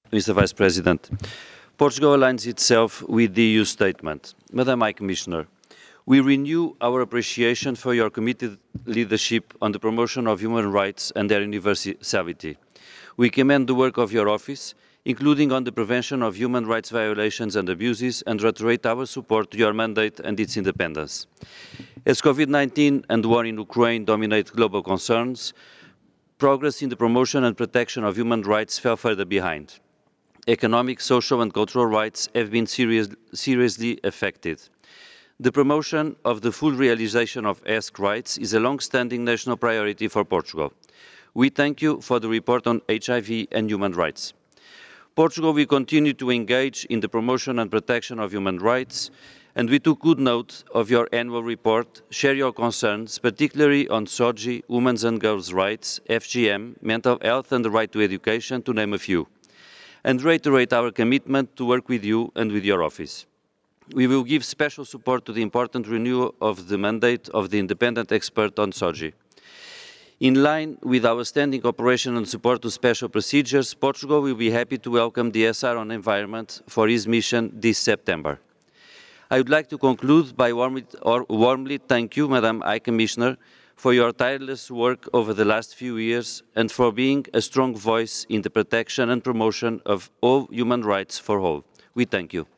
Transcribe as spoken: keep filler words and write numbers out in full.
Mister Vice President, Portugal aligns itself with the E U statement. Madam High Commissioner, we renew our appreciation for your committed leadership on the promotion of human rights and their universality. We commend the work of your office, including on the prevention of human rights violations and abuses, and reiterate our support to your mandate and its independence. As COVID nineteen and the war in Ukraine dominate global concerns, progress in the promotion and protection of human rights fell further behind. Economic, social and cultural rights have been serious, seriously affected. The promotion of the full realization of E S C rights is a long-standing national priority for Portugal. We thank you for the report on H I V and human rights. Portugal will continue to engage in the promotion and protection of human rights, and we took good note of your annual report, share your concerns, particularly on S O G I, women's and girls' rights, F G M, mental health and the right to education, to name a few, and reiterate our commitment to work with you and with your office. We will give special support to the important renewal of the mandate of the independent expert on S O G I. In line with our standing cooperation and support to special procedures, Portugal will be happy to welcome the S R on Environment for his mission this September. I would like to conclude by warmly, or warmly thank you, Madam High Commissioner, for your tireless work over the last few years and for being a strong voice in the protection and promotion of all human rights for all. We thank you.